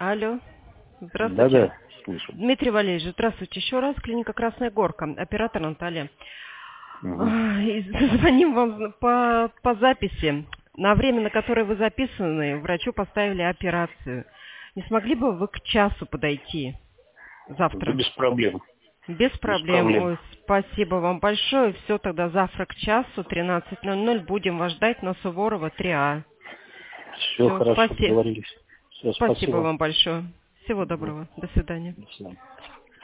Алло. Здравствуйте. Да-да, слышу. Дмитрий Валерьевич, здравствуйте еще раз. Клиника «Красная Горка». Оператор Наталья. Угу. Звоним вам по записи. На время, на которое вы записаны, врачу поставили операцию. Не смогли бы вы к часу подойти Да завтра? без проблем. Без Без проблем. проблем. Ой, спасибо вам большое. Все, тогда завтра к часу, 13:00. Будем вас ждать на Суворова, 3А. Все Все, хорошо, спасибо. договорились. Все, Спасибо спасибо. вам большое. Всего Угу. доброго. До свидания. До свидания.